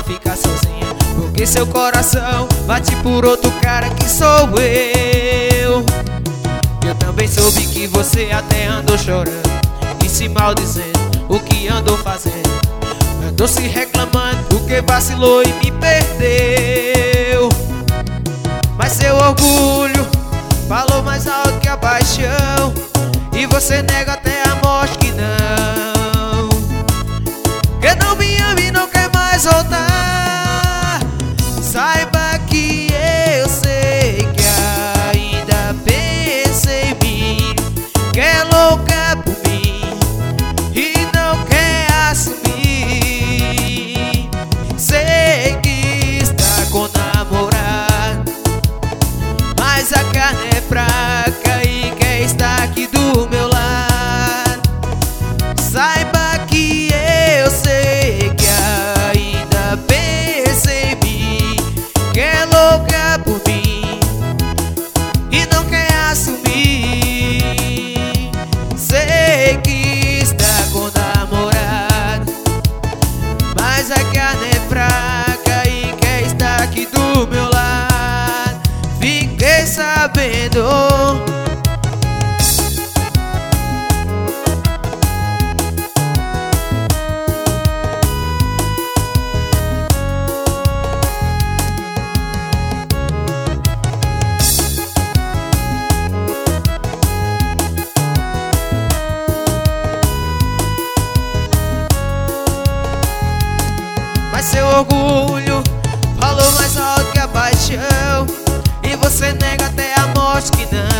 não ficar sozinha, porque seu coração bate por outro cara que sou eu. Eu também soube que você até andou chorando e se maldizendo o que andou fazendo. Andou se reclamando porque vacilou e me perdeu. Mas seu orgulho falou mais alto que a paixão, e você nega até a morte que não. Que não me ama e não quer mais voltar. Saiba que eu sei que ainda pensa em mim, que é louca por mim e não quer assumir. Sei que está com namorado, mas a carne é fraca e quer estar aqui do meu lado. Saiba que eu sei que ainda pensa em mim, que é louca por mim e não quer assumir. Sei que está com namorado, mas a carne é fraca e quer estar aqui do meu lado. Fiquei sabendo. Mas seu orgulho falou mais alto que a paixão, e você nega até a morte que não.